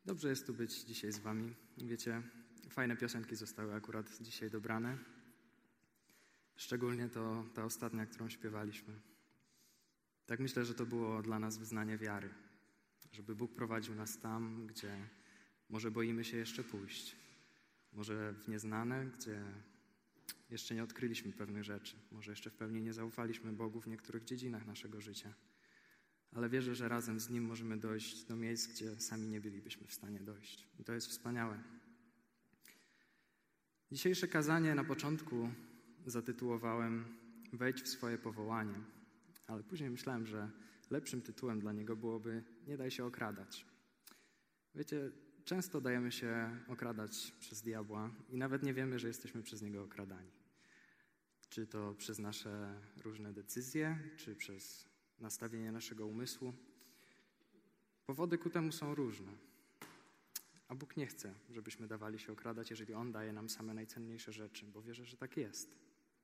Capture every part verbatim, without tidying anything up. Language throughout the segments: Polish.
Dobrze jest tu być dzisiaj z wami. Wiecie, fajne piosenki zostały akurat dzisiaj dobrane. Szczególnie to ta ostatnia, którą śpiewaliśmy. Tak myślę, że to było dla nas wyznanie wiary. Żeby Bóg prowadził nas tam, gdzie może boimy się jeszcze pójść. Może w nieznane, gdzie jeszcze nie odkryliśmy pewnych rzeczy. Może jeszcze w pełni nie zaufaliśmy Bogu w niektórych dziedzinach naszego życia. Ale wierzę, że razem z Nim możemy dojść do miejsc, gdzie sami nie bylibyśmy w stanie dojść. I to jest wspaniałe. Dzisiejsze kazanie na początku zatytułowałem Wejdź w swoje powołanie. Ale później myślałem, że lepszym tytułem dla niego byłoby Nie daj się okradać. Wiecie, często dajemy się okradać przez diabła i nawet nie wiemy, że jesteśmy przez niego okradani. Czy to przez nasze różne decyzje, czy przez nastawienie naszego umysłu. Powody ku temu są różne. A Bóg nie chce, żebyśmy dawali się okradać, jeżeli On daje nam same najcenniejsze rzeczy, bo wierzę, że tak jest.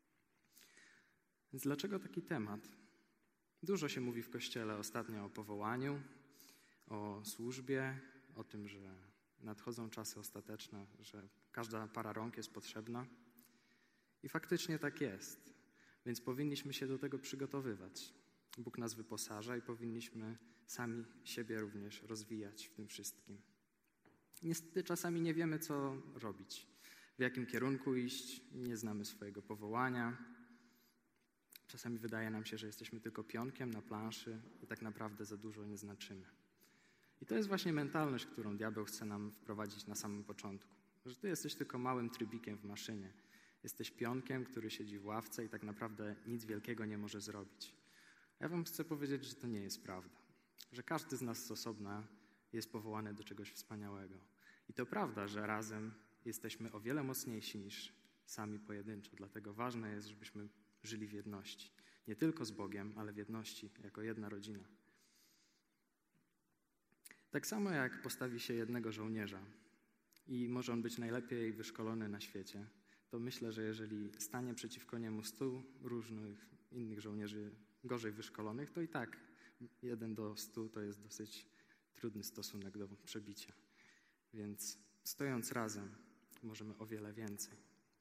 Więc dlaczego taki temat? Dużo się mówi w Kościele ostatnio o powołaniu, o służbie, o tym, że nadchodzą czasy ostateczne, że każda para rąk jest potrzebna. I faktycznie tak jest. Więc powinniśmy się do tego przygotowywać. Bóg nas wyposaża i powinniśmy sami siebie również rozwijać w tym wszystkim. Niestety czasami nie wiemy, co robić, w jakim kierunku iść, nie znamy swojego powołania. Czasami wydaje nam się, że jesteśmy tylko pionkiem na planszy i tak naprawdę za dużo nie znaczymy. I to jest właśnie mentalność, którą diabeł chce nam wprowadzić na samym początku. Że ty jesteś tylko małym trybikiem w maszynie. Jesteś pionkiem, który siedzi w ławce i tak naprawdę nic wielkiego nie może zrobić. Ja wam chcę powiedzieć, że to nie jest prawda. Że każdy z nas z osobna jest powołany do czegoś wspaniałego. I to prawda, że razem jesteśmy o wiele mocniejsi niż sami pojedynczo. Dlatego ważne jest, żebyśmy żyli w jedności. Nie tylko z Bogiem, ale w jedności, jako jedna rodzina. Tak samo jak postawi się jednego żołnierza i może on być najlepiej wyszkolony na świecie, to myślę, że jeżeli stanie przeciwko niemu stu różnych innych żołnierzy gorzej wyszkolonych, to i tak jeden do stu to jest dosyć trudny stosunek do przebicia. Więc stojąc razem możemy o wiele więcej.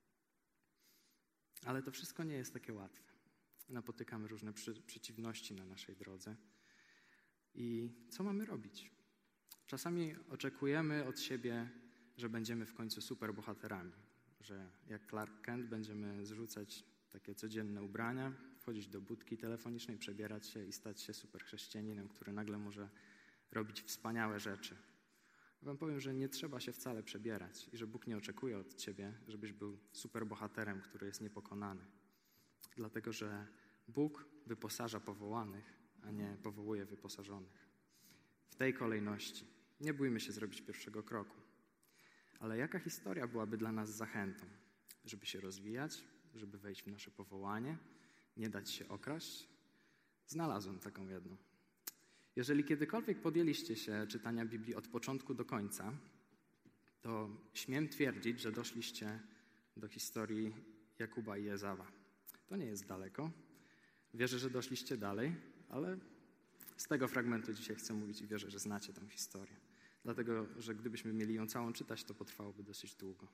Ale to wszystko nie jest takie łatwe. Napotykamy różne przy, przeciwności na naszej drodze. I co mamy robić? Czasami oczekujemy od siebie, że będziemy w końcu superbohaterami. Że jak Clark Kent będziemy zrzucać takie codzienne ubrania, wchodzić do budki telefonicznej, przebierać się i stać się superchrześcijaninem, który nagle może robić wspaniałe rzeczy. Wam powiem, że nie trzeba się wcale przebierać i że Bóg nie oczekuje od ciebie, żebyś był superbohaterem, który jest niepokonany. Dlatego, że Bóg wyposaża powołanych, a nie powołuje wyposażonych. W tej kolejności. Nie bójmy się zrobić pierwszego kroku. Ale jaka historia byłaby dla nas zachętą? Żeby się rozwijać, żeby wejść w nasze powołanie, nie dać się okraść? Znalazłem taką jedną. Jeżeli kiedykolwiek podjęliście się czytania Biblii od początku do końca, to śmiem twierdzić, że doszliście do historii Jakuba i Ezawa. To nie jest daleko. Wierzę, że doszliście dalej, ale z tego fragmentu dzisiaj chcę mówić i wierzę, że znacie tę historię. Dlatego, że gdybyśmy mieli ją całą czytać, to potrwałoby dosyć długo.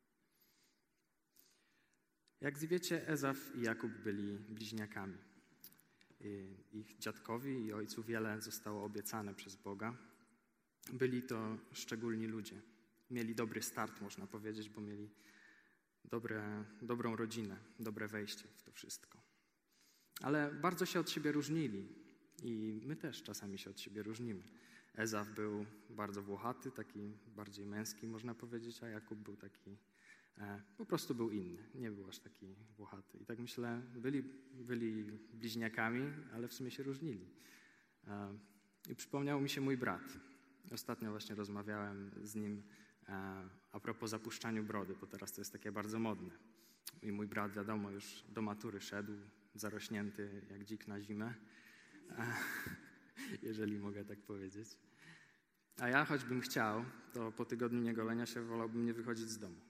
Jak wiecie, Ezaw i Jakub byli bliźniakami. Ich dziadkowi i ojcu wiele zostało obiecane przez Boga. Byli to szczególni ludzie. Mieli dobry start, można powiedzieć, bo mieli dobre, dobrą rodzinę, dobre wejście w to wszystko. Ale bardzo się od siebie różnili i my też czasami się od siebie różnimy. Ezaw był bardzo włochaty, taki bardziej męski, można powiedzieć, a Jakub był taki, e, po prostu był inny, nie był aż taki włochaty. I tak myślę, byli, byli bliźniakami, ale w sumie się różnili. E, I przypomniał mi się mój brat. Ostatnio właśnie rozmawiałem z nim e, a propos zapuszczaniu brody, bo teraz to jest takie bardzo modne. I mój brat, wiadomo, już do matury szedł, zarośnięty jak dzik na zimę. E, jeżeli mogę tak powiedzieć. A ja, choćbym chciał, to po tygodniu niegolenia się wolałbym nie wychodzić z domu.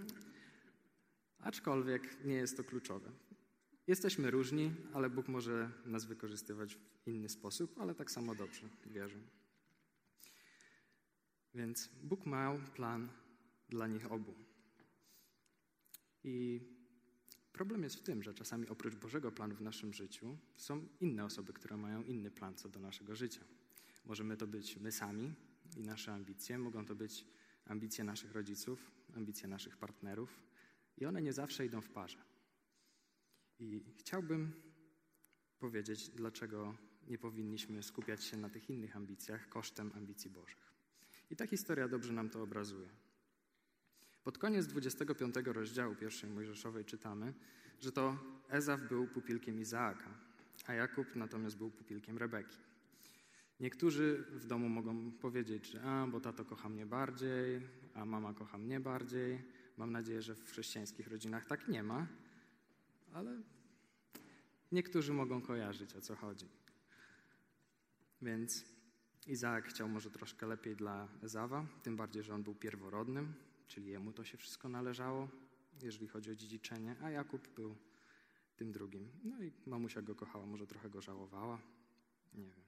Aczkolwiek nie jest to kluczowe. Jesteśmy różni, ale Bóg może nas wykorzystywać w inny sposób, ale tak samo dobrze, wierzę. Więc Bóg miał plan dla nich obu. I problem jest w tym, że czasami oprócz Bożego planu w naszym życiu są inne osoby, które mają inny plan co do naszego życia. Możemy to być my sami i nasze ambicje, mogą to być ambicje naszych rodziców, ambicje naszych partnerów i one nie zawsze idą w parze. I chciałbym powiedzieć, dlaczego nie powinniśmy skupiać się na tych innych ambicjach kosztem ambicji Bożych. I ta historia dobrze nam to obrazuje. Pod koniec dwudziestego piątego rozdziału pierwszej Mojżeszowej czytamy, że to Ezaw był pupilkiem Izaaka, a Jakub natomiast był pupilkiem Rebeki. Niektórzy w domu mogą powiedzieć, że a, bo tato kocha mnie bardziej, a mama kocha mnie bardziej. Mam nadzieję, że w chrześcijańskich rodzinach tak nie ma, ale niektórzy mogą kojarzyć, o co chodzi. Więc Izaak chciał może troszkę lepiej dla Ezawa, tym bardziej, że on był pierworodnym, czyli jemu to się wszystko należało, jeżeli chodzi o dziedziczenie, a Jakub był tym drugim. No i mamusia go kochała, może trochę go żałowała, nie wiem.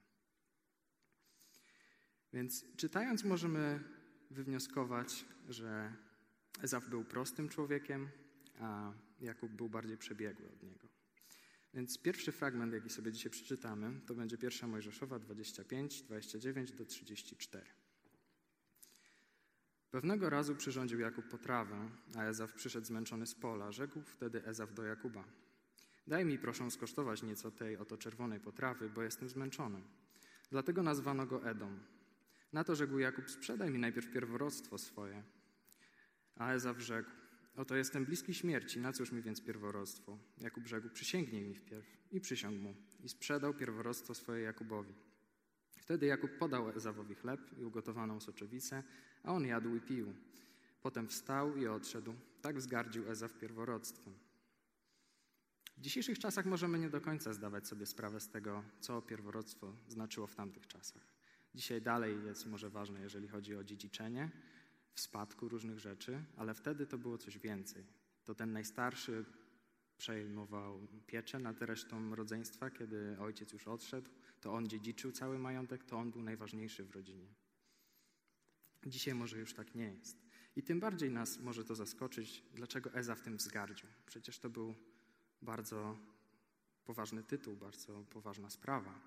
Więc czytając możemy wywnioskować, że Ezaw był prostym człowiekiem, a Jakub był bardziej przebiegły od niego. Więc pierwszy fragment, jaki sobie dzisiaj przeczytamy, to będzie pierwsza Mojżeszowa dwadzieścia pięć, dwadzieścia dziewięć do trzydziestu czterech. Pewnego razu przyrządził Jakub potrawę, a Ezaw przyszedł zmęczony z pola. Rzekł wtedy Ezaw do Jakuba: daj mi proszę skosztować nieco tej oto czerwonej potrawy, bo jestem zmęczony. Dlatego nazwano go Edom. Na to rzekł Jakub: sprzedaj mi najpierw pierworództwo swoje. A Ezaw rzekł: oto jestem bliski śmierci, na cóż mi więc pierworództwo? Jakub rzekł: przysięgnij mi wpierw. I przysiągł mu. I sprzedał pierworództwo swoje Jakubowi. Wtedy Jakub podał Ezawowi chleb i ugotowaną soczewicę, a on jadł i pił. Potem wstał i odszedł. Tak wzgardził Ezaw pierworództwem. W dzisiejszych czasach możemy nie do końca zdawać sobie sprawę z tego, co pierworództwo znaczyło w tamtych czasach. Dzisiaj dalej jest może ważne, jeżeli chodzi o dziedziczenie, w spadku różnych rzeczy, ale wtedy to było coś więcej. To ten najstarszy przejmował pieczę nad resztą rodzeństwa, kiedy ojciec już odszedł, to on dziedziczył cały majątek, to on był najważniejszy w rodzinie. Dzisiaj może już tak nie jest. I tym bardziej nas może to zaskoczyć, dlaczego Ezaw tym wzgardził. Przecież to był bardzo poważny tytuł, bardzo poważna sprawa.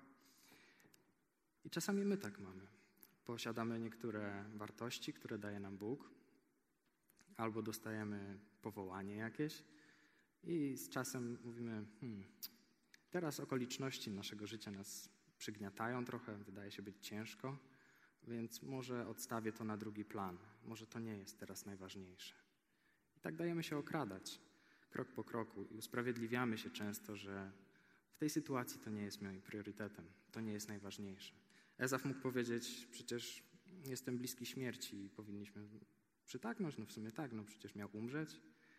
I czasami my tak mamy. Posiadamy niektóre wartości, które daje nam Bóg, albo dostajemy powołanie jakieś i z czasem mówimy, hmm, teraz okoliczności naszego życia nas przygniatają trochę, wydaje się być ciężko, więc może odstawię to na drugi plan. Może to nie jest teraz najważniejsze. I tak dajemy się okradać krok po kroku i usprawiedliwiamy się często, że w tej sytuacji to nie jest moim priorytetem, to nie jest najważniejsze. Ezaw mógł powiedzieć, przecież jestem bliski śmierci i powinniśmy przytaknąć, no w sumie tak, no przecież miał umrzeć.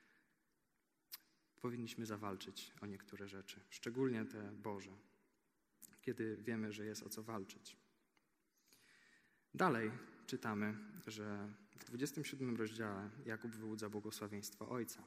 Powinniśmy zawalczyć o niektóre rzeczy, szczególnie te Boże, kiedy wiemy, że jest o co walczyć. Dalej czytamy, że w dwudziestym siódmym rozdziale Jakub wyłudza błogosławieństwo ojca.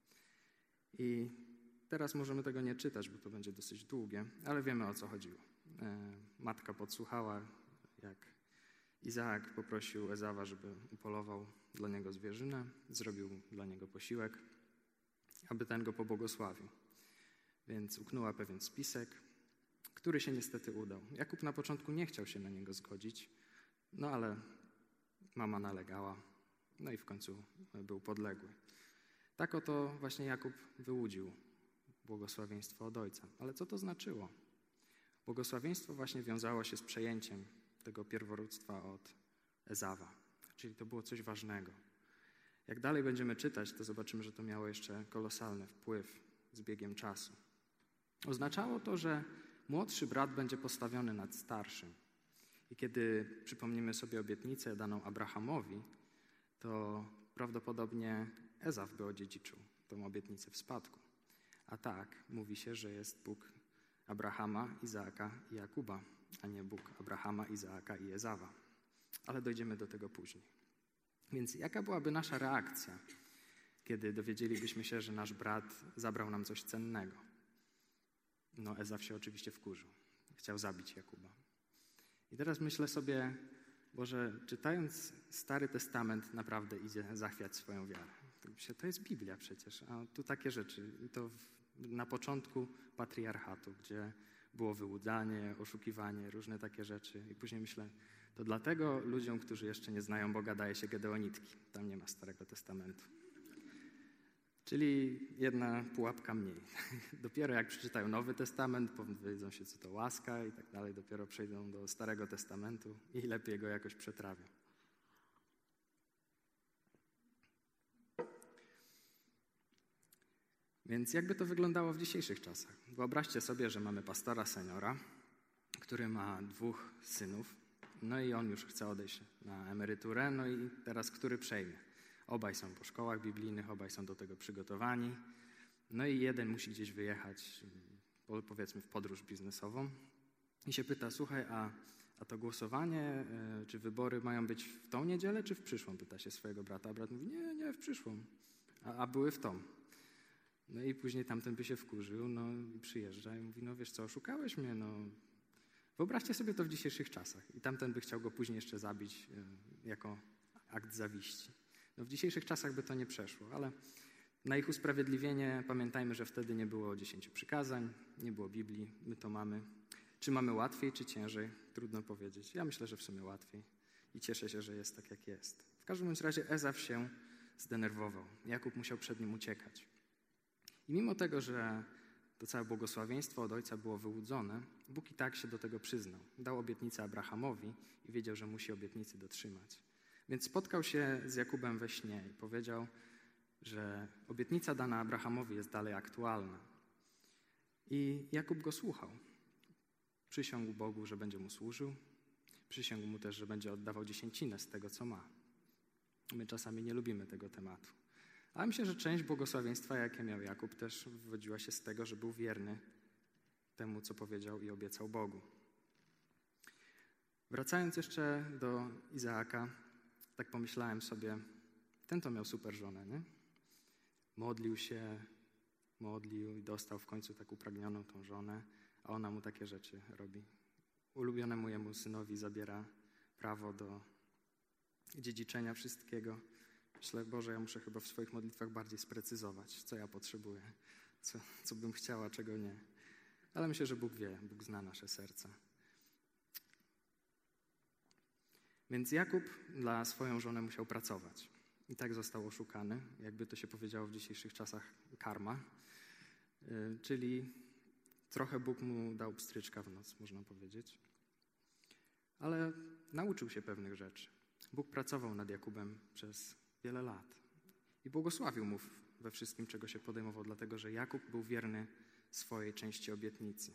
I teraz możemy tego nie czytać, bo to będzie dosyć długie, ale wiemy, o co chodziło. Matka podsłuchała, jak Izaak poprosił Ezawa, żeby upolował dla niego zwierzynę, zrobił dla niego posiłek, aby ten go pobłogosławił. Więc uknęła pewien spisek, który się niestety udał. Jakub na początku nie chciał się na niego zgodzić, no ale mama nalegała, no i w końcu był podległy. Tak oto właśnie Jakub wyłudził błogosławieństwo od ojca. Ale co to znaczyło? Błogosławieństwo właśnie wiązało się z przejęciem tego pierworództwa od Ezawa, czyli to było coś ważnego. Jak dalej będziemy czytać, to zobaczymy, że to miało jeszcze kolosalny wpływ z biegiem czasu. Oznaczało to, że młodszy brat będzie postawiony nad starszym. I kiedy przypomnimy sobie obietnicę daną Abrahamowi, to prawdopodobnie Ezaw by odziedziczył tą obietnicę w spadku. A tak mówi się, że jest Bóg Abrahama, Izaaka i Jakuba, a nie Bóg Abrahama, Izaaka i Ezawa. Ale dojdziemy do tego później. Więc jaka byłaby nasza reakcja, kiedy dowiedzielibyśmy się, że nasz brat zabrał nam coś cennego? No, Ezaw się oczywiście wkurzył. Chciał zabić Jakuba. I teraz myślę sobie, Boże, czytając Stary Testament naprawdę idzie zachwiać swoją wiarę. To jest Biblia przecież, a tu takie rzeczy. I to w, na początku patriarchatu, gdzie było wyłudzanie, oszukiwanie, różne takie rzeczy. I później myślę, to dlatego ludziom, którzy jeszcze nie znają Boga, daje się gedeonitki. Tam nie ma Starego Testamentu. Czyli jedna pułapka mniej. Dopiero jak przeczytają Nowy Testament, powiedzą się, co to łaska i tak dalej, dopiero przejdą do Starego Testamentu i lepiej go jakoś przetrawią. Więc jakby to wyglądało w dzisiejszych czasach? Wyobraźcie sobie, że mamy pastora seniora, który ma dwóch synów, no i on już chce odejść na emeryturę, no i teraz który przejmie? Obaj są po szkołach biblijnych, obaj są do tego przygotowani. No i jeden musi gdzieś wyjechać, powiedzmy w podróż biznesową i się pyta, słuchaj, a, a to głosowanie, y, czy wybory mają być w tą niedzielę, czy w przyszłą? Pyta się swojego brata, a brat mówi, nie, nie, w przyszłą, a, a były w tą. No i później tamten by się wkurzył, no i przyjeżdża i mówi, no wiesz co, oszukałeś mnie, no. Wyobraźcie sobie to w dzisiejszych czasach i tamten by chciał go później jeszcze zabić y, jako akt zawiści. No w dzisiejszych czasach by to nie przeszło, ale na ich usprawiedliwienie pamiętajmy, że wtedy nie było dziesięciu przykazań, nie było Biblii, my to mamy. Czy mamy łatwiej, czy ciężej? Trudno powiedzieć. Ja myślę, że w sumie łatwiej i cieszę się, że jest tak, jak jest. W każdym bądź razie Ezaw się zdenerwował. Jakub musiał przed nim uciekać. I mimo tego, że to całe błogosławieństwo od ojca było wyłudzone, Bóg i tak się do tego przyznał. Dał obietnicę Abrahamowi i wiedział, że musi obietnicy dotrzymać. Więc spotkał się z Jakubem we śnie i powiedział, że obietnica dana Abrahamowi jest dalej aktualna. I Jakub go słuchał. Przysiągł Bogu, że będzie mu służył. Przysiągł mu też, że będzie oddawał dziesięcinę z tego, co ma. My czasami nie lubimy tego tematu. Ale myślę, że część błogosławieństwa, jakie miał Jakub, też wywodziła się z tego, że był wierny temu, co powiedział i obiecał Bogu. Wracając jeszcze do Izaaka, tak pomyślałem sobie, ten to miał super żonę, nie? Modlił się, modlił i dostał w końcu tak upragnioną tą żonę, a ona mu takie rzeczy robi. Ulubionemu jemu synowi zabiera prawo do dziedziczenia wszystkiego. Myślę, Boże, ja muszę chyba w swoich modlitwach bardziej sprecyzować, co ja potrzebuję, co, co bym chciała, czego nie. Ale myślę, że Bóg wie, Bóg zna nasze serca. Więc Jakub dla swoją żonę musiał pracować. I tak został oszukany, jakby to się powiedziało w dzisiejszych czasach, karma. Yy, czyli trochę Bóg mu dał pstryczka w noc, można powiedzieć. Ale nauczył się pewnych rzeczy. Bóg pracował nad Jakubem przez wiele lat. I błogosławił mu we wszystkim, czego się podejmował, dlatego że Jakub był wierny swojej części obietnicy.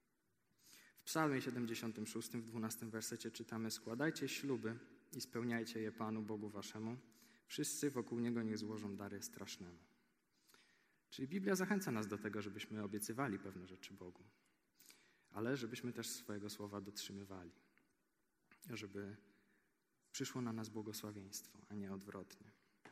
W Psalmie siedemdziesiątym szóstym, w dwunastym wersecie czytamy: składajcie śluby i spełniajcie je Panu Bogu waszemu. Wszyscy wokół Niego niech złożą dary strasznemu. Czyli Biblia zachęca nas do tego, żebyśmy obiecywali pewne rzeczy Bogu, ale żebyśmy też swojego słowa dotrzymywali, żeby przyszło na nas błogosławieństwo, a nie odwrotnie.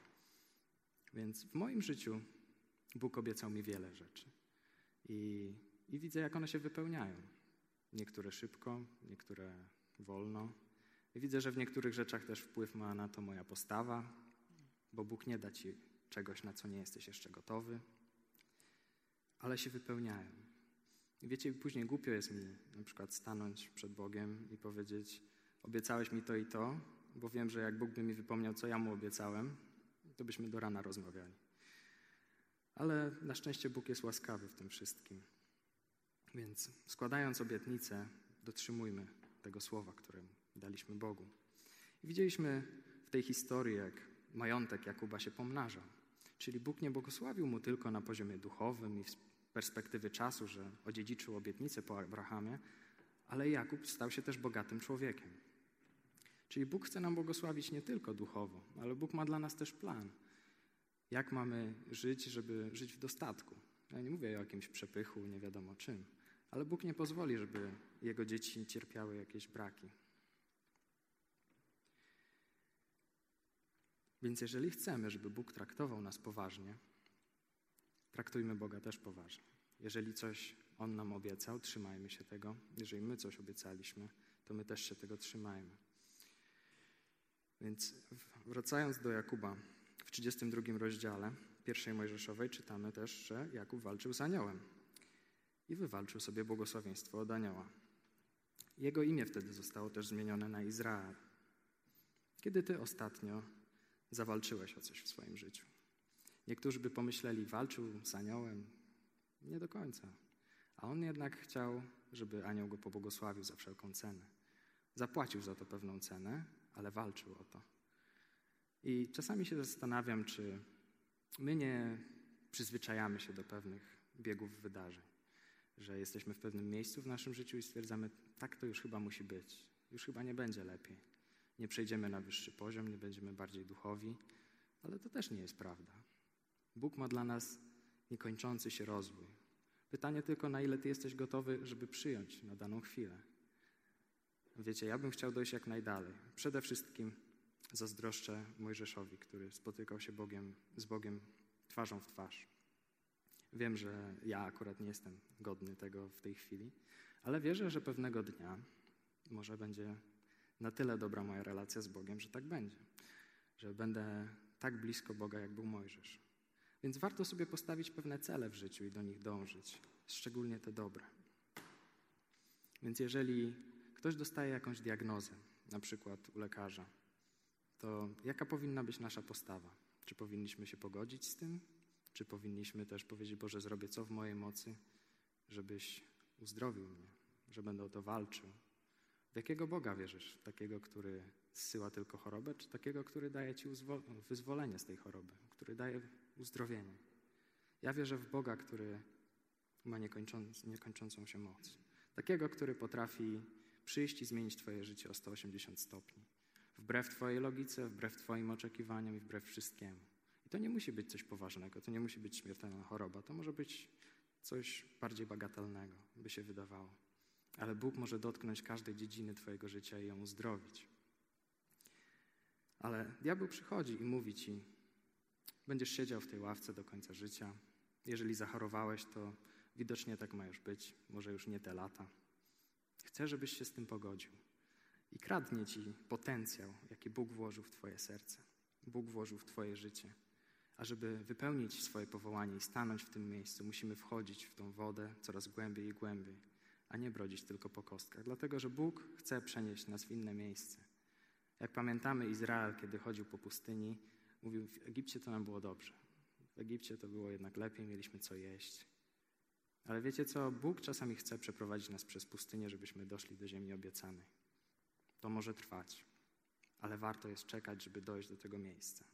Więc w moim życiu Bóg obiecał mi wiele rzeczy i, i widzę, jak one się wypełniają. Niektóre szybko, niektóre wolno. I widzę, że w niektórych rzeczach też wpływ ma na to moja postawa, bo Bóg nie da ci czegoś, na co nie jesteś jeszcze gotowy, ale się wypełniają. I wiecie, później głupio jest mi na przykład stanąć przed Bogiem i powiedzieć: obiecałeś mi to i to, bo wiem, że jak Bóg by mi wypomniał, co ja Mu obiecałem, to byśmy do rana rozmawiali. Ale na szczęście Bóg jest łaskawy w tym wszystkim. Więc składając obietnicę, dotrzymujmy tego słowa, które daliśmy Bogu. I widzieliśmy w tej historii, jak majątek Jakuba się pomnażał. Czyli Bóg nie błogosławił mu tylko na poziomie duchowym i z perspektywy czasu, że odziedziczył obietnicę po Abrahamie, ale Jakub stał się też bogatym człowiekiem. Czyli Bóg chce nam błogosławić nie tylko duchowo, ale Bóg ma dla nas też plan. Jak mamy żyć, żeby żyć w dostatku. Ja nie mówię o jakimś przepychu, nie wiadomo czym, ale Bóg nie pozwoli, żeby Jego dzieci cierpiały jakieś braki. Więc jeżeli chcemy, żeby Bóg traktował nas poważnie, traktujmy Boga też poważnie. Jeżeli coś On nam obiecał, trzymajmy się tego. Jeżeli my coś obiecaliśmy, to my też się tego trzymajmy. Więc wracając do Jakuba, w trzydziestym drugim rozdziale pierwszej Mojżeszowej czytamy też, że Jakub walczył z aniołem i wywalczył sobie błogosławieństwo od anioła. Jego imię wtedy zostało też zmienione na Izrael. Kiedy ty ostatnio zawalczyłeś o coś w swoim życiu? Niektórzy by pomyśleli, walczył z aniołem. Nie do końca. A on jednak chciał, żeby anioł go pobłogosławił za wszelką cenę. Zapłacił za to pewną cenę, ale walczył o to. I czasami się zastanawiam, czy my nie przyzwyczajamy się do pewnych biegów wydarzeń. Że jesteśmy w pewnym miejscu w naszym życiu i stwierdzamy, tak to już chyba musi być. Już chyba nie będzie lepiej. Nie przejdziemy na wyższy poziom, nie będziemy bardziej duchowi, ale to też nie jest prawda. Bóg ma dla nas niekończący się rozwój. Pytanie tylko, na ile ty jesteś gotowy, żeby przyjąć na daną chwilę. Wiecie, ja bym chciał dojść jak najdalej. Przede wszystkim zazdroszczę Mojżeszowi, który spotykał się Bogiem, z Bogiem twarzą w twarz. Wiem, że ja akurat nie jestem godny tego w tej chwili, ale wierzę, że pewnego dnia może będzie na tyle dobra moja relacja z Bogiem, że tak będzie. Że będę tak blisko Boga, jak był Mojżesz. Więc warto sobie postawić pewne cele w życiu i do nich dążyć, szczególnie te dobre. Więc jeżeli ktoś dostaje jakąś diagnozę, na przykład u lekarza, to jaka powinna być nasza postawa? Czy powinniśmy się pogodzić z tym? Czy powinniśmy też powiedzieć, Boże, zrobię co w mojej mocy, żebyś uzdrowił mnie, że będę o to walczył? W jakiego Boga wierzysz? Takiego, który zsyła tylko chorobę, czy takiego, który daje ci wyzwolenie z tej choroby, który daje uzdrowienie? Ja wierzę w Boga, który ma niekończąc, niekończącą się moc. Takiego, który potrafi przyjść i zmienić twoje życie o sto osiemdziesiąt stopni. Wbrew twojej logice, wbrew twoim oczekiwaniom i wbrew wszystkiemu. I to nie musi być coś poważnego, to nie musi być śmiertelna choroba, to może być coś bardziej bagatelnego, by się wydawało. Ale Bóg może dotknąć każdej dziedziny twojego życia i ją uzdrowić. Ale diabeł przychodzi i mówi ci, będziesz siedział w tej ławce do końca życia. Jeżeli zachorowałeś, to widocznie tak ma już być, może już nie te lata. Chcę, żebyś się z tym pogodził. I kradnie ci potencjał, jaki Bóg włożył w twoje serce. Bóg włożył w twoje życie. A żeby wypełnić swoje powołanie i stanąć w tym miejscu, musimy wchodzić w tą wodę coraz głębiej i głębiej, a nie brodzić tylko po kostkach. Dlatego, że Bóg chce przenieść nas w inne miejsce. Jak pamiętamy, Izrael, kiedy chodził po pustyni, mówił, w Egipcie to nam było dobrze. W Egipcie to było jednak lepiej, mieliśmy co jeść. Ale wiecie co? Bóg czasami chce przeprowadzić nas przez pustynię, żebyśmy doszli do ziemi obiecanej. To może trwać, ale warto jest czekać, żeby dojść do tego miejsca.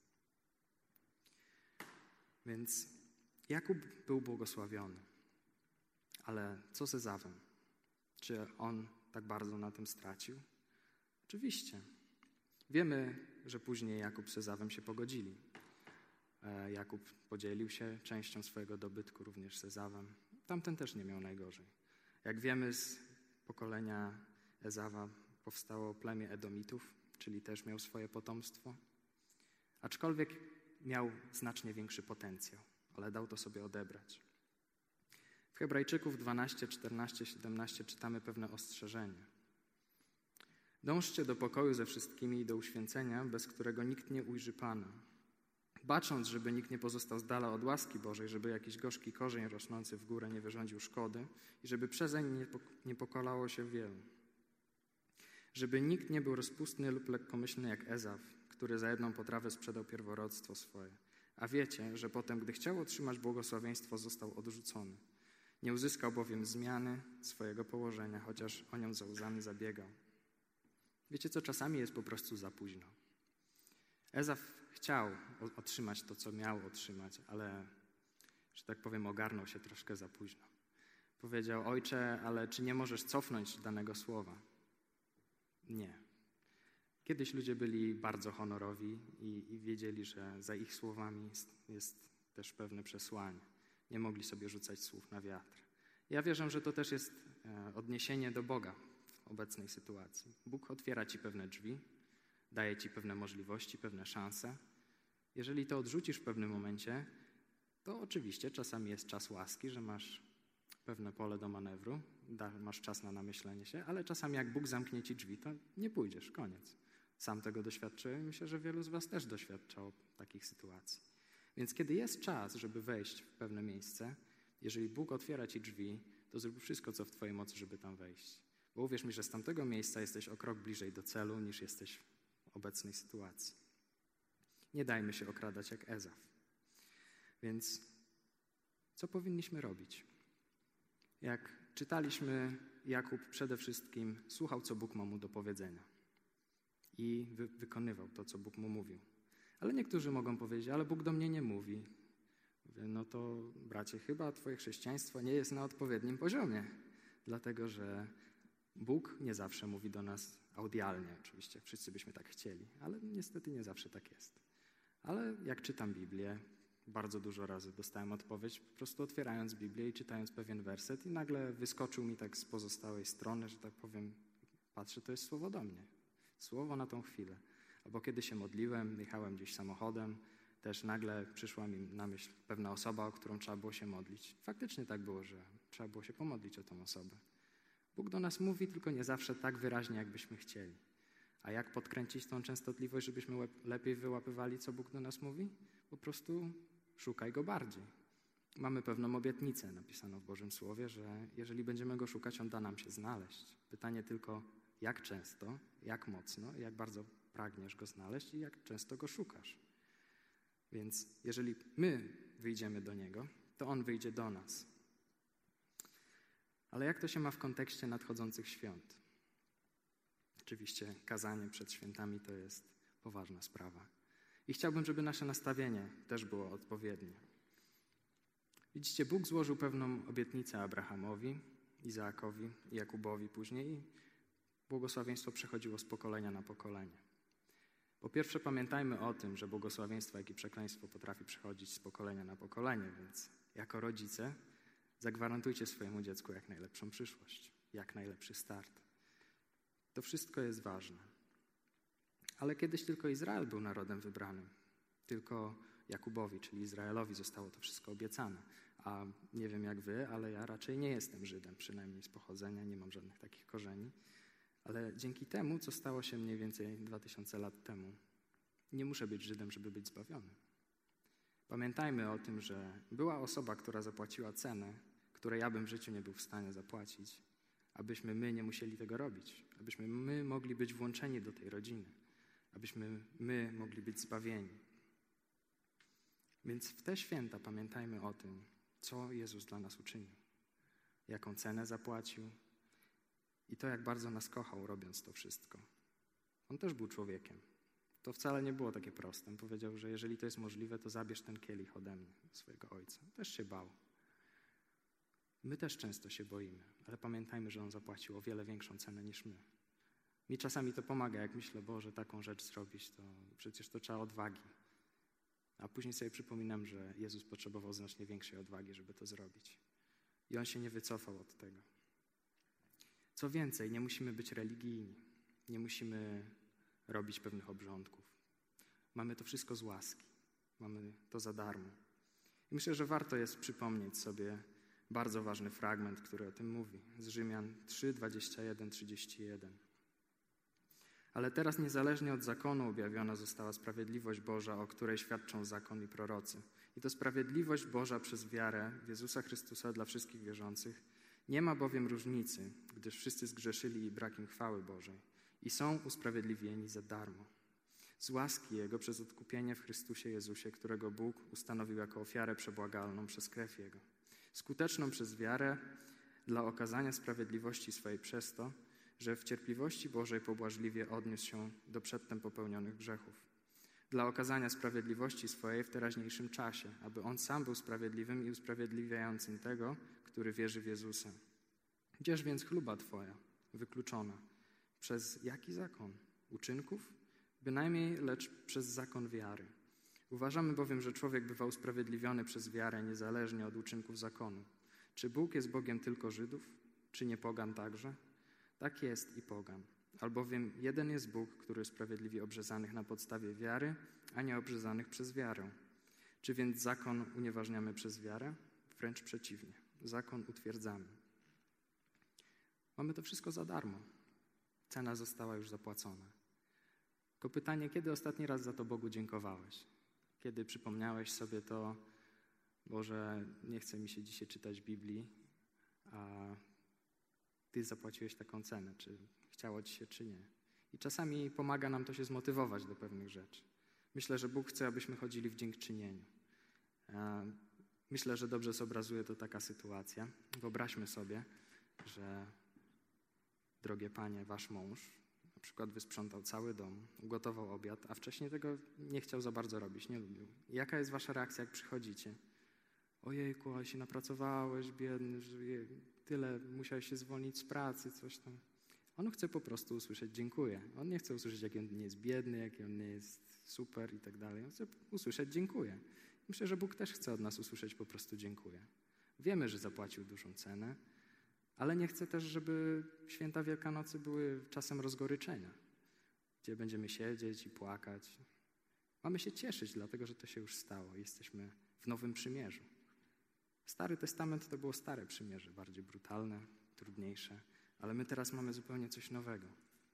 Więc Jakub był błogosławiony. Ale co z Ezawem? Czy on tak bardzo na tym stracił? Oczywiście. Wiemy, że później Jakub z Ezawem się pogodzili. Jakub podzielił się częścią swojego dobytku również z Ezawem. Tamten też nie miał najgorzej. Jak wiemy, z pokolenia Ezawa powstało plemię Edomitów, czyli też miał swoje potomstwo. Aczkolwiek miał znacznie większy potencjał, ale dał to sobie odebrać. W Hebrajczyków dwanaście, czternaście, siedemnaście czytamy pewne ostrzeżenie. Dążcie do pokoju ze wszystkimi i do uświęcenia, bez którego nikt nie ujrzy Pana. Bacząc, żeby nikt nie pozostał z dala od łaski Bożej, żeby jakiś gorzki korzeń rosnący w górę nie wyrządził szkody i żeby przezeń nie, nie pokolało się wielu. Żeby nikt nie był rozpustny lub lekkomyślny jak Ezaw, który za jedną potrawę sprzedał pierworodstwo swoje. A wiecie, że potem, gdy chciał otrzymać błogosławieństwo, został odrzucony. Nie uzyskał bowiem zmiany swojego położenia, chociaż o nią za łzami zabiegał. Wiecie co, czasami jest po prostu za późno. Ezaw chciał otrzymać to, co miał otrzymać, ale, że tak powiem, ogarnął się troszkę za późno. Powiedział, ojcze, ale czy nie możesz cofnąć danego słowa? Nie. Kiedyś ludzie byli bardzo honorowi i, i wiedzieli, że za ich słowami jest, jest też pewne przesłanie. Nie mogli sobie rzucać słów na wiatr. Ja wierzę, że to też jest e, odniesienie do Boga w obecnej sytuacji. Bóg otwiera ci pewne drzwi, daje ci pewne możliwości, pewne szanse. Jeżeli to odrzucisz w pewnym momencie, to oczywiście czasami jest czas łaski, że masz pewne pole do manewru, da, masz czas na namyślenie się, ale czasami jak Bóg zamknie ci drzwi, to nie pójdziesz, koniec. Sam tego doświadczyłem i myślę, że wielu z was też doświadczało takich sytuacji. Więc kiedy jest czas, żeby wejść w pewne miejsce, jeżeli Bóg otwiera ci drzwi, to zrób wszystko, co w twojej mocy, żeby tam wejść. Bo uwierz mi, że z tamtego miejsca jesteś o krok bliżej do celu, niż jesteś w obecnej sytuacji. Nie dajmy się okradać jak Ezaf. Więc co powinniśmy robić? Jak czytaliśmy, Jakub przede wszystkim słuchał, co Bóg ma mu do powiedzenia i wy- wykonywał to, co Bóg mu mówił. Ale niektórzy mogą powiedzieć, ale Bóg do mnie nie mówi. Mówię, no to bracie, chyba twoje chrześcijaństwo nie jest na odpowiednim poziomie, dlatego że Bóg nie zawsze mówi do nas audialnie. Oczywiście wszyscy byśmy tak chcieli, ale niestety nie zawsze tak jest. Ale jak czytam Biblię, bardzo dużo razy dostałem odpowiedź, po prostu otwierając Biblię i czytając pewien werset i nagle wyskoczył mi tak z pozostałej strony, że tak powiem, patrzę, to jest słowo do mnie. Słowo na tą chwilę. Albo kiedy się modliłem, jechałem gdzieś samochodem, też nagle przyszła mi na myśl pewna osoba, o którą trzeba było się modlić. Faktycznie tak było, że trzeba było się pomodlić o tą osobę. Bóg do nas mówi, tylko nie zawsze tak wyraźnie, jakbyśmy chcieli. A jak podkręcić tą częstotliwość, żebyśmy lepiej wyłapywali, co Bóg do nas mówi? Po prostu szukaj Go bardziej. Mamy pewną obietnicę napisaną w Bożym Słowie, że jeżeli będziemy Go szukać, On da nam się znaleźć. Pytanie tylko, jak często, jak mocno, jak bardzo pragniesz Go znaleźć i jak często Go szukasz. Więc jeżeli my wyjdziemy do Niego, to On wyjdzie do nas. Ale jak to się ma w kontekście nadchodzących świąt? Oczywiście kazanie przed świętami to jest poważna sprawa. I chciałbym, żeby nasze nastawienie też było odpowiednie. Widzicie, Bóg złożył pewną obietnicę Abrahamowi, Izaakowi i Jakubowi później i błogosławieństwo przechodziło z pokolenia na pokolenie. Po pierwsze pamiętajmy o tym, że błogosławieństwo, jak i przekleństwo potrafi przechodzić z pokolenia na pokolenie, więc jako rodzice zagwarantujcie swojemu dziecku jak najlepszą przyszłość, jak najlepszy start. To wszystko jest ważne. Ale kiedyś tylko Izrael był narodem wybranym. Tylko Jakubowi, czyli Izraelowi, zostało to wszystko obiecane. A nie wiem jak wy, ale ja raczej nie jestem Żydem, przynajmniej z pochodzenia, nie mam żadnych takich korzeni. Ale dzięki temu, co stało się mniej więcej dwa tysiące lat temu, nie muszę być Żydem, żeby być zbawiony. Pamiętajmy o tym, że była osoba, która zapłaciła cenę, której ja bym w życiu nie był w stanie zapłacić, abyśmy my nie musieli tego robić, abyśmy my mogli być włączeni do tej rodziny, abyśmy my mogli być zbawieni. Więc w te święta pamiętajmy o tym, co Jezus dla nas uczynił, jaką cenę zapłacił i to, jak bardzo nas kochał, robiąc to wszystko. On też był człowiekiem. To wcale nie było takie proste. On powiedział, że jeżeli to jest możliwe, to zabierz ten kielich ode mnie, swojego Ojca. Też się bał. My też często się boimy, ale pamiętajmy, że On zapłacił o wiele większą cenę niż my. Mi czasami to pomaga, jak myślę, Boże, taką rzecz zrobić, to przecież to trzeba odwagi. A później sobie przypominam, że Jezus potrzebował znacznie większej odwagi, żeby to zrobić. I On się nie wycofał od tego. Co więcej, nie musimy być religijni. Nie musimy robić pewnych obrządków. Mamy to wszystko z łaski. Mamy to za darmo. I myślę, że warto jest przypomnieć sobie bardzo ważny fragment, który o tym mówi. Z Rzymian trzy, dwadzieścia jeden, trzydzieści jeden. Ale teraz niezależnie od zakonu objawiona została sprawiedliwość Boża, o której świadczą zakon i prorocy. I to sprawiedliwość Boża przez wiarę w Jezusa Chrystusa dla wszystkich wierzących. Nie ma bowiem różnicy, gdyż wszyscy zgrzeszyli i brak im chwały Bożej i są usprawiedliwieni za darmo. Z łaski Jego przez odkupienie w Chrystusie Jezusie, którego Bóg ustanowił jako ofiarę przebłagalną przez krew Jego. Skuteczną przez wiarę dla okazania sprawiedliwości swojej przez to, że w cierpliwości Bożej pobłażliwie odniósł się do przedtem popełnionych grzechów. Dla okazania sprawiedliwości swojej w teraźniejszym czasie, aby On sam był sprawiedliwym i usprawiedliwiającym tego, który wierzy w Jezusa. Gdzież więc chluba Twoja, wykluczona? Przez jaki zakon? Uczynków? Bynajmniej, lecz przez zakon wiary. Uważamy bowiem, że człowiek bywa usprawiedliwiony przez wiarę niezależnie od uczynków zakonu. Czy Bóg jest Bogiem tylko Żydów? Czy nie pogan także? Tak jest i pogan. Albowiem jeden jest Bóg, który sprawiedliwi obrzezanych na podstawie wiary, a nie obrzezanych przez wiarę. Czy więc zakon unieważniamy przez wiarę? Wręcz przeciwnie. Zakon utwierdzamy. Mamy to wszystko za darmo. Cena została już zapłacona. Tylko pytanie, kiedy ostatni raz za to Bogu dziękowałeś? Kiedy przypomniałeś sobie to, Boże, nie chce mi się dzisiaj czytać Biblii, a Ty zapłaciłeś taką cenę, czy chciało Ci się, czy nie. I czasami pomaga nam to się zmotywować do pewnych rzeczy. Myślę, że Bóg chce, abyśmy chodzili w dziękczynieniu. Myślę, że dobrze zobrazuje to taka sytuacja. Wyobraźmy sobie, że drogie panie, wasz mąż na przykład wysprzątał cały dom, ugotował obiad, a wcześniej tego nie chciał za bardzo robić, nie lubił. I jaka jest wasza reakcja, jak przychodzicie? Ojejku, ale się napracowałeś, biedny, że tyle musiałeś się zwolnić z pracy, coś tam. On chce po prostu usłyszeć dziękuję. On nie chce usłyszeć, jaki on nie jest biedny, jaki on nie jest super i tak dalej. On chce usłyszeć dziękuję. Myślę, że Bóg też chce od nas usłyszeć po prostu dziękuję. Wiemy, że zapłacił dużą cenę, ale nie chce też, żeby święta Wielkanocy były czasem rozgoryczenia, gdzie będziemy siedzieć i płakać. Mamy się cieszyć, dlatego że to się już stało. Jesteśmy w Nowym Przymierzu. Stary Testament to było stare przymierze, bardziej brutalne, trudniejsze, ale my teraz mamy zupełnie coś nowego.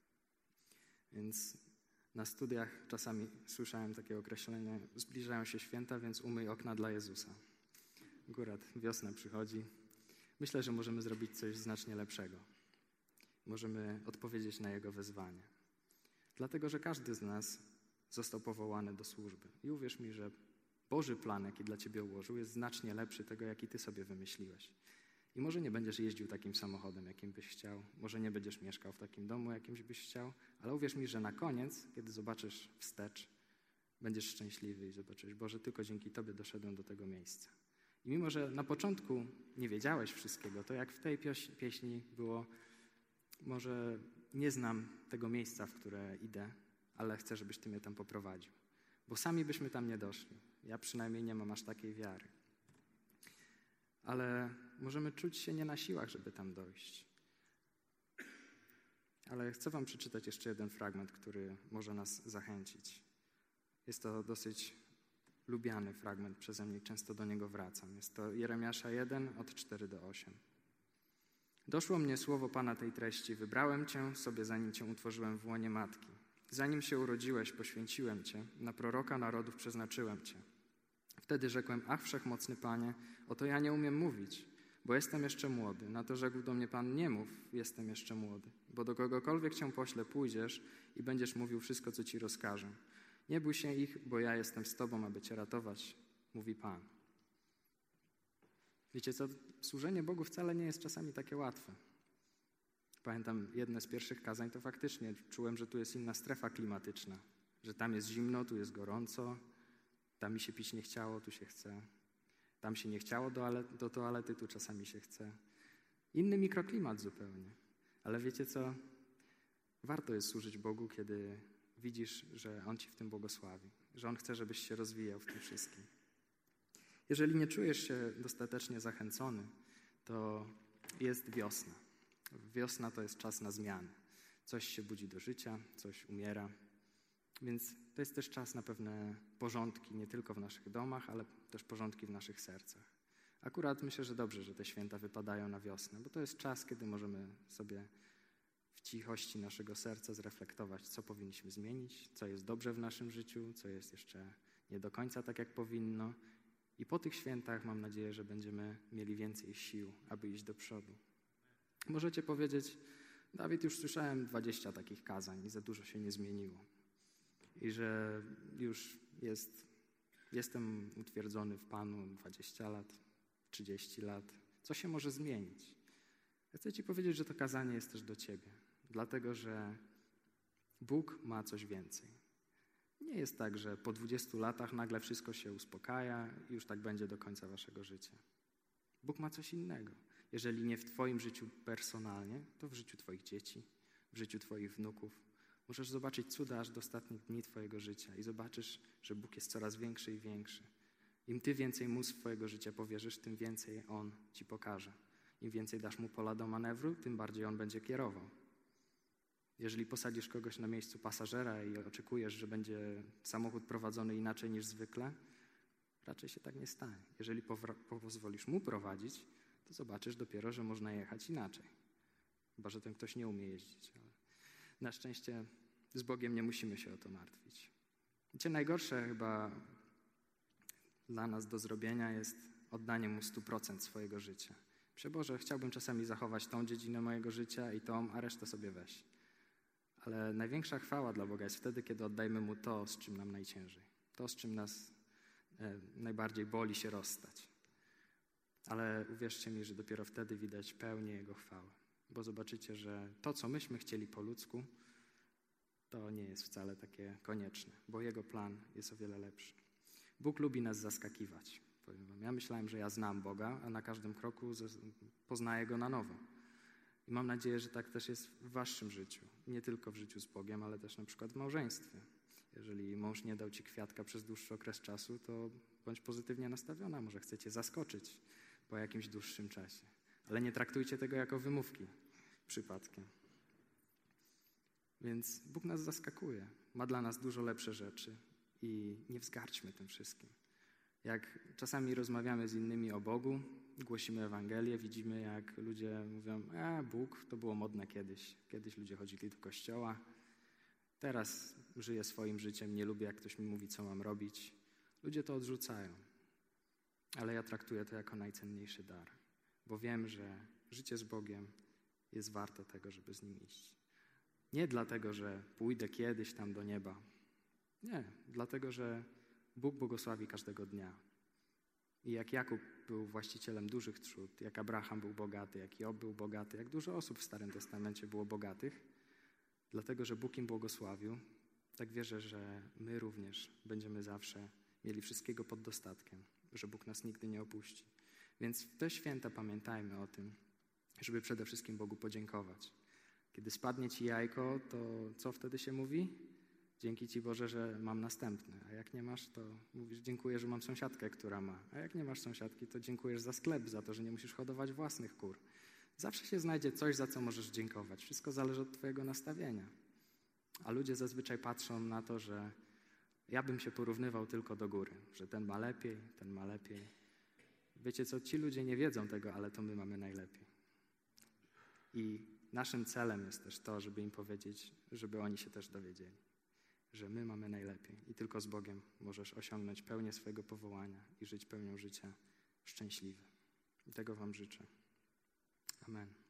Więc na studiach czasami słyszałem takie określenie: zbliżają się święta, więc umyj okna dla Jezusa. Akurat wiosna przychodzi. Myślę, że możemy zrobić coś znacznie lepszego. Możemy odpowiedzieć na Jego wezwanie. Dlatego, że każdy z nas został powołany do służby. I uwierz mi, że Boży plan, jaki dla ciebie ułożył, jest znacznie lepszy tego, jaki ty sobie wymyśliłeś. I może nie będziesz jeździł takim samochodem, jakim byś chciał, może nie będziesz mieszkał w takim domu, jakimś byś chciał, ale uwierz mi, że na koniec, kiedy zobaczysz wstecz, będziesz szczęśliwy i zobaczysz: Boże, tylko dzięki Tobie doszedłem do tego miejsca. I mimo, że na początku nie wiedziałeś wszystkiego, to jak w tej pioś- pieśni było: może nie znam tego miejsca, w które idę, ale chcę, żebyś Ty mnie tam poprowadził. Bo sami byśmy tam nie doszli. Ja przynajmniej nie mam aż takiej wiary. Ale możemy czuć się nie na siłach, żeby tam dojść. Ale chcę wam przeczytać jeszcze jeden fragment, który może nas zachęcić. Jest to dosyć lubiany fragment przeze mnie, często do niego wracam. Jest to Jeremiasza jeden, od cztery do ośmiu. Doszło mnie słowo Pana tej treści: wybrałem Cię sobie, zanim Cię utworzyłem w łonie matki. Zanim się urodziłeś, poświęciłem Cię, na proroka narodów przeznaczyłem Cię. Wtedy rzekłem: ach, wszechmocny Panie, oto ja nie umiem mówić, bo jestem jeszcze młody. Na to rzekł do mnie Pan: nie mów, jestem jeszcze młody, bo do kogokolwiek Cię poślę, pójdziesz i będziesz mówił wszystko, co Ci rozkażę. Nie bój się ich, bo ja jestem z Tobą, aby Cię ratować, mówi Pan. Wiecie co, służenie Bogu wcale nie jest czasami takie łatwe. Pamiętam jedne z pierwszych kazań, to faktycznie czułem, że tu jest inna strefa klimatyczna, że tam jest zimno, tu jest gorąco, tam mi się pić nie chciało, tu się chce. Tam się nie chciało do, ale, do toalety, tu czasami się chce. Inny mikroklimat zupełnie. Ale wiecie co? Warto jest służyć Bogu, kiedy widzisz, że On ci w tym błogosławi, że On chce, żebyś się rozwijał w tym wszystkim. Jeżeli nie czujesz się dostatecznie zachęcony, to jest wiosna. Wiosna to jest czas na zmiany. Coś się budzi do życia, coś umiera. Więc to jest też czas na pewne porządki, nie tylko w naszych domach, ale też porządki w naszych sercach. Akurat myślę, że dobrze, że te święta wypadają na wiosnę, bo to jest czas, kiedy możemy sobie w cichości naszego serca zreflektować, co powinniśmy zmienić, co jest dobrze w naszym życiu, co jest jeszcze nie do końca tak, jak powinno. I po tych świętach mam nadzieję, że będziemy mieli więcej sił, aby iść do przodu. Możecie powiedzieć: Dawid, już słyszałem dwadzieścia takich kazań i za dużo się nie zmieniło. I że już jest, jestem utwierdzony w Panu dwadzieścia lat, trzydzieści lat. Co się może zmienić? Ja chcę ci powiedzieć, że to kazanie jest też do ciebie. Dlatego, że Bóg ma coś więcej. Nie jest tak, że po dwudziestu latach nagle wszystko się uspokaja i już tak będzie do końca waszego życia. Bóg ma coś innego. Jeżeli nie w twoim życiu personalnie, to w życiu twoich dzieci, w życiu twoich wnuków. Możesz zobaczyć cuda aż do ostatnich dni twojego życia i zobaczysz, że Bóg jest coraz większy i większy. Im ty więcej mu swojego życia powierzysz, tym więcej On ci pokaże. Im więcej dasz mu pola do manewru, tym bardziej On będzie kierował. Jeżeli posadzisz kogoś na miejscu pasażera i oczekujesz, że będzie samochód prowadzony inaczej niż zwykle, raczej się tak nie stanie. Jeżeli pozwolisz mu prowadzić, to zobaczysz dopiero, że można jechać inaczej. Chyba że ten ktoś nie umie jeździć. Ale na szczęście Z Bogiem nie musimy się o to martwić. Wiecie, najgorsze chyba dla nas do zrobienia jest oddanie Mu stu procent swojego życia. Myślę, Boże, chciałbym czasami zachować tą dziedzinę mojego życia i tą, a resztę sobie weź. Ale największa chwała dla Boga jest wtedy, kiedy oddajemy Mu to, z czym nam najciężej. To, z czym nas e, najbardziej boli się rozstać. Ale uwierzcie mi, że dopiero wtedy widać pełnię Jego chwały. Bo zobaczycie, że to, co myśmy chcieli po ludzku, to nie jest wcale takie konieczne, bo Jego plan jest o wiele lepszy. Bóg lubi nas zaskakiwać. Powiem wam, ja myślałem, że ja znam Boga, a na każdym kroku poznaję Go na nowo. I mam nadzieję, że tak też jest w waszym życiu. Nie tylko w życiu z Bogiem, ale też na przykład w małżeństwie. Jeżeli mąż nie dał ci kwiatka przez dłuższy okres czasu, to bądź pozytywnie nastawiona. Może chcecie zaskoczyć po jakimś dłuższym czasie. Ale nie traktujcie tego jako wymówki przypadkiem. Więc Bóg nas zaskakuje. Ma dla nas dużo lepsze rzeczy i nie wzgarćmy tym wszystkim. Jak czasami rozmawiamy z innymi o Bogu, głosimy Ewangelię, widzimy, jak ludzie mówią, a Bóg to było modne kiedyś. Kiedyś ludzie chodzili do kościoła. Teraz żyję swoim życiem, nie lubię, jak ktoś mi mówi, co mam robić. Ludzie to odrzucają. Ale ja traktuję to jako najcenniejszy dar, bo wiem, że życie z Bogiem jest warte tego, żeby z Nim iść. Nie dlatego, że pójdę kiedyś tam do nieba. Nie, dlatego, że Bóg błogosławi każdego dnia. I jak Jakub był właścicielem dużych trzód, jak Abraham był bogaty, jak Job był bogaty, jak dużo osób w Starym Testamencie było bogatych, dlatego, że Bóg im błogosławił, tak wierzę, że my również będziemy zawsze mieli wszystkiego pod dostatkiem, że Bóg nas nigdy nie opuści. Więc w te święta pamiętajmy o tym, żeby przede wszystkim Bogu podziękować. Kiedy spadnie ci jajko, to co wtedy się mówi? Dzięki Ci, Boże, że mam następne. A jak nie masz, to mówisz, dziękuję, że mam sąsiadkę, która ma. A jak nie masz sąsiadki, to dziękujesz za sklep, za to, że nie musisz hodować własnych kur. Zawsze się znajdzie coś, za co możesz dziękować. Wszystko zależy od Twojego nastawienia. A ludzie zazwyczaj patrzą na to, że ja bym się porównywał tylko do góry, że ten ma lepiej, ten ma lepiej. Wiecie co, ci ludzie nie wiedzą tego, ale to my mamy najlepiej. I naszym celem jest też to, żeby im powiedzieć, żeby oni się też dowiedzieli, że my mamy najlepiej i tylko z Bogiem możesz osiągnąć pełnię swojego powołania i żyć pełnią życia szczęśliwie. I tego wam życzę. Amen.